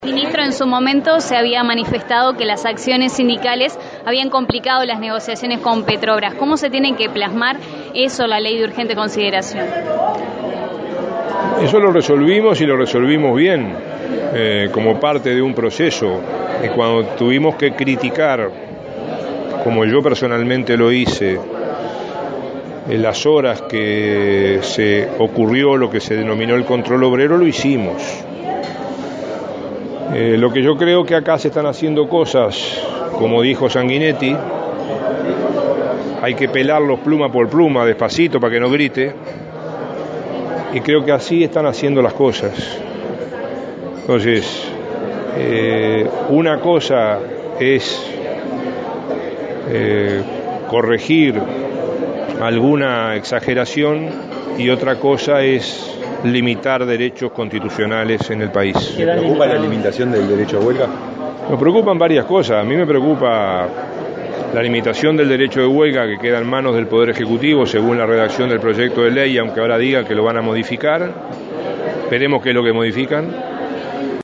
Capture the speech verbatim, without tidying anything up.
Ministro, en su momento se había manifestado que las acciones sindicales habían complicado las negociaciones con Petrobras. ¿Cómo se tiene que plasmar eso, la ley de urgente consideración? Eso lo resolvimos y lo resolvimos bien, eh, como parte de un proceso. Y cuando tuvimos que criticar, como yo personalmente lo hice, en las horas que se ocurrió lo que se denominó el control obrero, lo hicimos. Eh, lo que yo creo que acá se están haciendo cosas, como dijo Sanguinetti, hay que pelarlos pluma por pluma, despacito, para que no grite, y creo que así están haciendo las cosas. Entonces, eh, una cosa es eh, corregir alguna exageración y otra cosa es limitar derechos constitucionales en el país. ¿Le preocupa la limitación del derecho a huelga? Nos preocupan varias cosas. A mí me preocupa la limitación del derecho de huelga, que queda en manos del Poder Ejecutivo según la redacción del proyecto de ley, aunque ahora diga que lo van a modificar. Veremos qué es lo que modifican.